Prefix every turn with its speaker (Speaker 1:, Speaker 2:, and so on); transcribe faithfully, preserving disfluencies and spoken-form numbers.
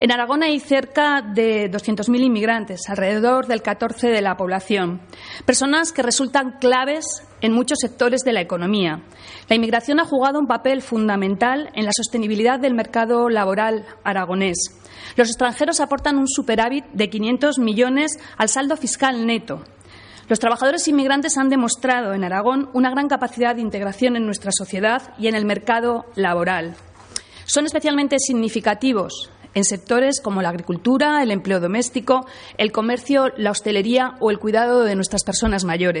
Speaker 1: En Aragón hay cerca de doscientos mil inmigrantes, alrededor del catorce por ciento de la población, personas que resultan claves en muchos sectores de la economía. La inmigración ha jugado un papel fundamental en la sostenibilidad del mercado laboral aragonés. Los extranjeros aportan un superávit de quinientos millones al saldo fiscal neto. Los trabajadores inmigrantes han demostrado en Aragón una gran capacidad de integración en nuestra sociedad y en el mercado laboral. Son especialmente significativos en sectores como la agricultura, el empleo doméstico, el comercio, la hostelería o el cuidado de nuestras personas mayores.